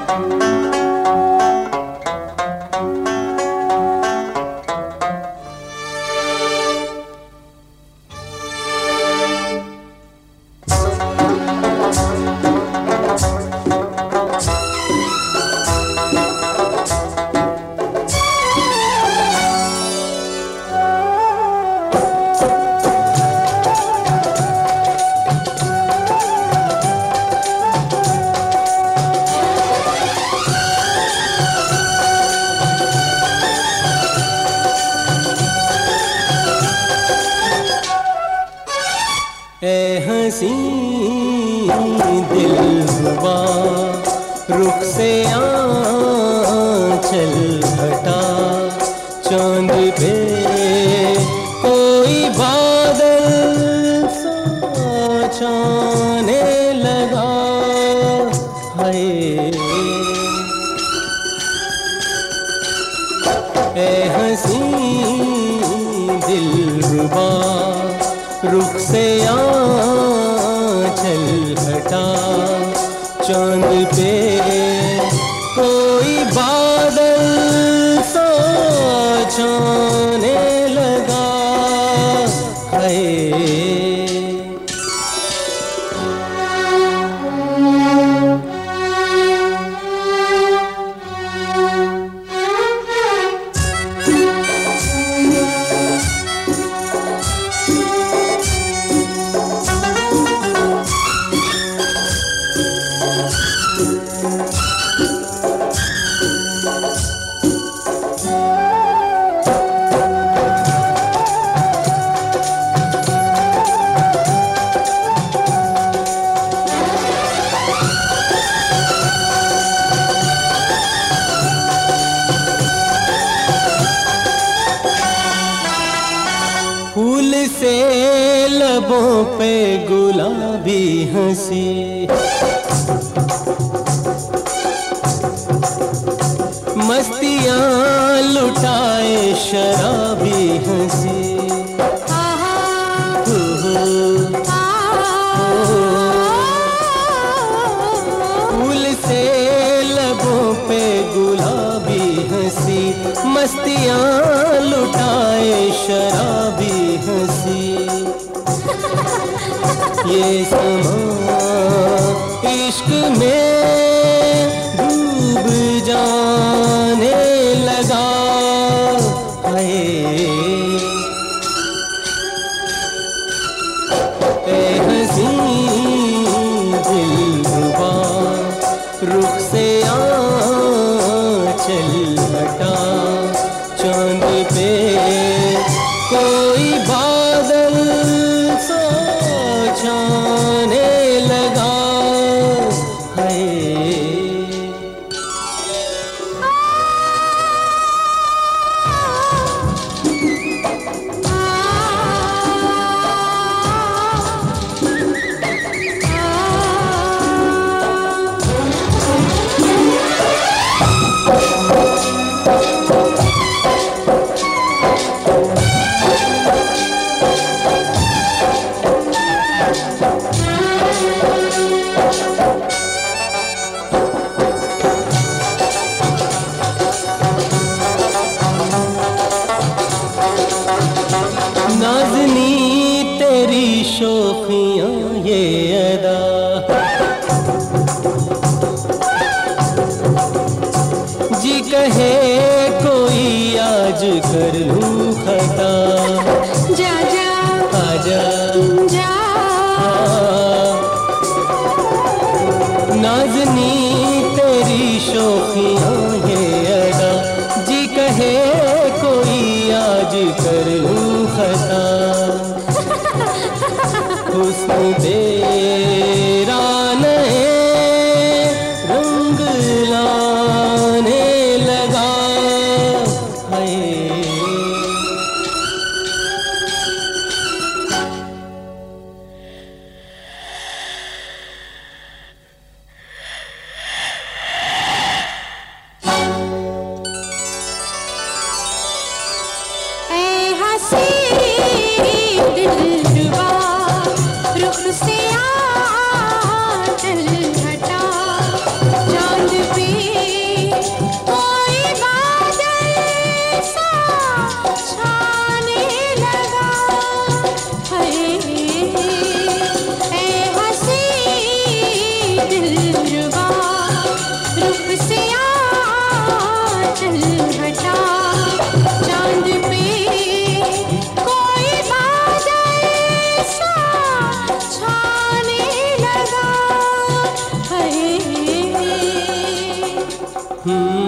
ए हंसी दिलरुबा रुख से आंचल हटा, चांद पे कोई बादल सा छाने लगा है। ए हंसी दिलरुबा रुख से आंचल हटा, चांद पे कोई बादल सा छाने लगा है। फूल से लबों पे गुलाबी हंसी, मस्तियाँ लुटाए शराबी हंसी। फूल से लबों पे गुलाबी हंसी, मस्तियाँ लुटाए शराबी हंसी। ये समा इश्क में डूब जाने लगा है। ए हंसी दिलरुबा रुख से आंचल हटा, चांद पे कोई बादल सा छाने लगा है। नाज़नी तेरी शोखियाँ ये अदा, जी कहे कोई आज कर लूँ खता। जा जा आजा जा, नाज़नी तेरी शोखियाँ ये अदा, जी कहे कोई आज कर लूँ खता। हुस्न तेरा नए रंग लाने लगा है। ए हंसी दिलरुबा रुख से आंचल हटा, चांद पे हम्म